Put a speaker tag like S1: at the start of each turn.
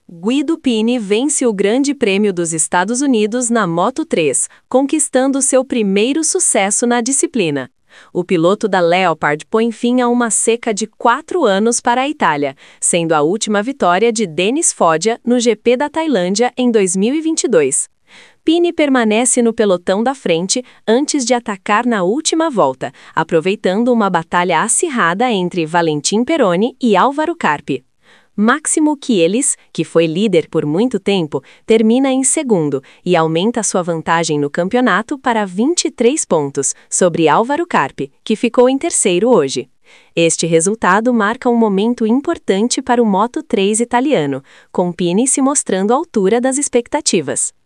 S1: Guido Pini vence o Grande Prêmio dos Estados Unidos na Moto3, conquistando seu primeiro sucesso na disciplina. O piloto da Leopard põe fim a uma seca de 4 anos para a Itália, sendo a última vitória de Denis Foggia no GP da Tailândia em 2022. Pini permanece no pelotão da frente antes de atacar na última volta, aproveitando uma batalha acirrada entre Valentin Peroni e Álvaro Carpi. Máximo Chielis, que foi líder por muito tempo, termina em segundo e aumenta sua vantagem no campeonato para 23 pontos, sobre Álvaro Carpi, que ficou em terceiro hoje. Este resultado marca um momento importante para o Moto3 italiano, com Pini se mostrando à altura das expectativas.